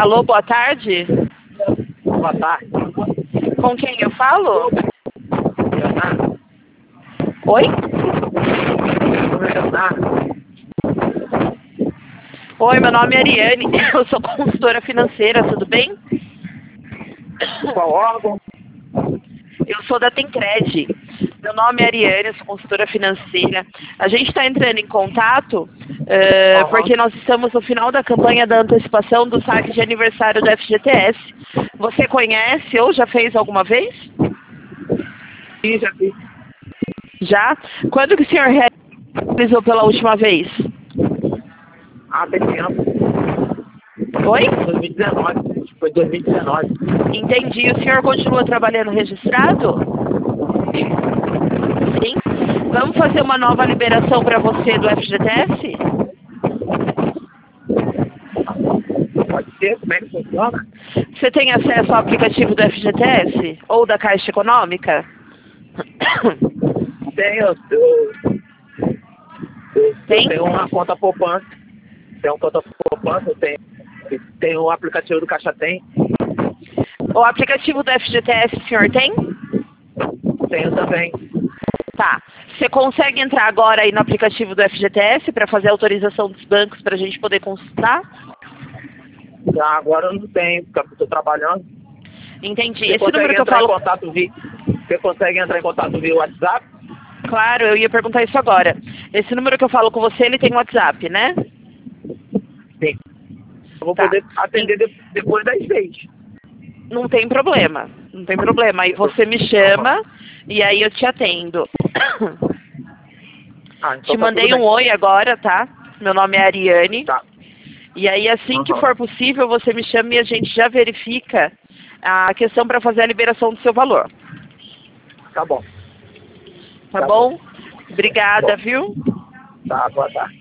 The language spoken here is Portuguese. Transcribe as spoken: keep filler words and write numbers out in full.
Alô, boa tarde. Boa tarde. Com quem eu falo? Leonardo. Oi? Leonardo. Oi, meu nome é Ariane, eu sou consultora financeira, tudo bem? Qual órgão? Eu sou da Tencred. Meu nome é Ariane, eu sou consultora financeira. A gente está entrando em contato uh, Uhum. porque nós estamos no final da campanha da antecipação do saque de aniversário do F G T S. Você conhece ou já fez alguma vez? Sim, já fiz. Já? Quando que o senhor realizou pela última vez? Ah, tem tempo. Oi? dois mil e dezenove. Foi dois mil e dezenove. Entendi. O senhor continua trabalhando registrado? Sim. Vamos fazer uma nova liberação para você do F G T S? Pode ser? Como é que funciona? Você tem acesso ao aplicativo do F G T S? Ou da Caixa Econômica? Tenho. Eu, eu, eu Tem? tenho uma conta poupança. Tenho uma conta poupança, eu tenho. Tenho o aplicativo do Caixa Tem. O aplicativo do F G T S o senhor tem? Tenho também. Tá. Você consegue entrar agora aí no aplicativo do F G T S para fazer a autorização dos bancos para a gente poder consultar? Já agora eu não tenho, porque eu estou trabalhando. Entendi. Você Esse consegue número que eu entrar falo... em contato via. Você consegue entrar em contato via WhatsApp? Claro, eu ia perguntar isso agora. Esse número que eu falo com você, ele tem WhatsApp, né? Sim. Eu vou Tá. poder atender de, depois das seis. Não tem problema. Não tem problema. Aí você me chama e aí eu te atendo. Ah, então Te tá mandei tudo um bem. oi agora, tá? Meu nome é Ariane. Tá. E aí, assim que Uhum. for possível, você me chama e a gente já verifica a questão para fazer a liberação do seu valor. Tá bom. Tá, Tá bom? bom. Obrigada, Bom. viu? Tá, boa tarde.